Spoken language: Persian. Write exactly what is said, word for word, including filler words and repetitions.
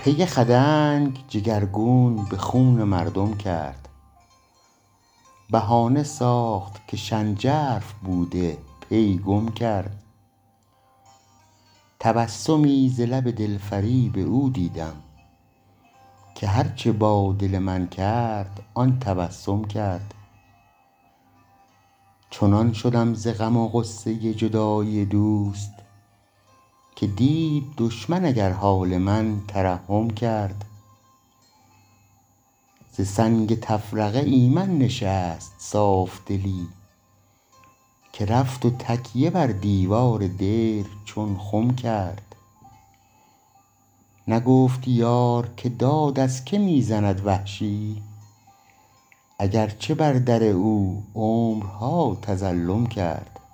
پی خدنگ جگرگون به خون مردم کرد. بهانه ساخت که شنجرف بوده پی گم کرد. تبسمی ز لب دلفریب او دیدم، که هرچه با دل من کرد آن تبسم کرد. چنان شدم ز غم و غصه جدایی دوست، که دید دشمن اگر حال من ترحم کرد. ز سنگ تفرقه ایمن نشست صافدلی، که رفت و تکیه بر دیوار دیر چون خم کرد. نگفت یار که داد از که می زند وحشی، اگر چه بر در او عمرها تظلم کرد.